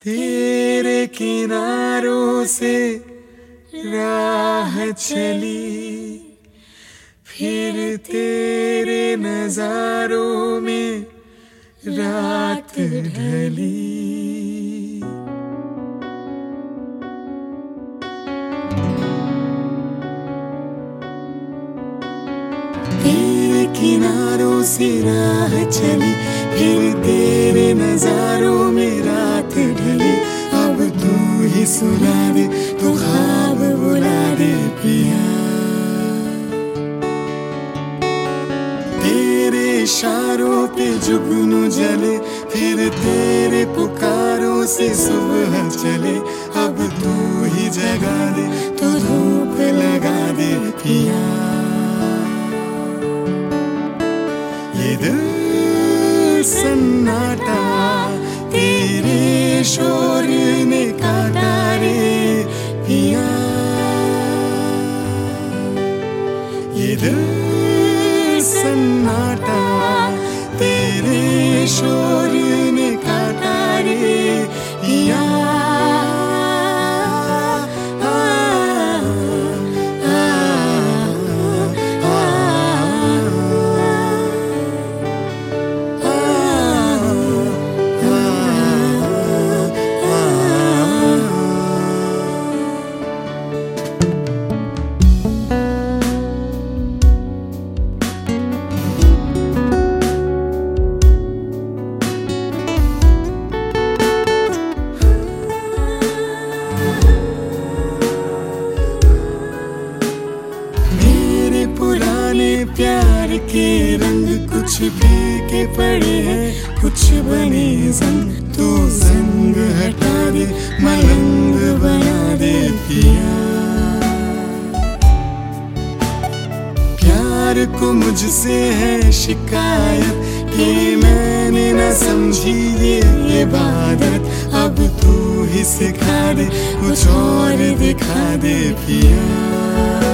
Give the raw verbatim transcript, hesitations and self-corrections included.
तेरे किनारों से राह चली, फिर तेरे नजारों में रात ढली। तेरे किनारों से राह चली, फिर तेरे नजारों में रात ढली। अब तू ही सुला दे, तू ख्वाब बुला दे पिया। तेरे इशारों पे जुगनू जले, फिर तेरे पुकारों से सुबह चले। अब तू ही जगा दे, तू धूप लगा दे पिया। ये दिल सन्नाटा तेरे शोर ने काटा रे पिया। ये दिल सन्नाटा तेरे शोर ने काटा रे पिया। प्यार के रंग कुछ फीके पड़े हैं, कुछ बने संग। तू संग हटा दे, मलंग बना दे पिया। प्यार को मुझसे है शिकायत कि मैंने न समझी ये इबादत। अब तू ही सिखा दे, कुछ और दिखा दे पिया।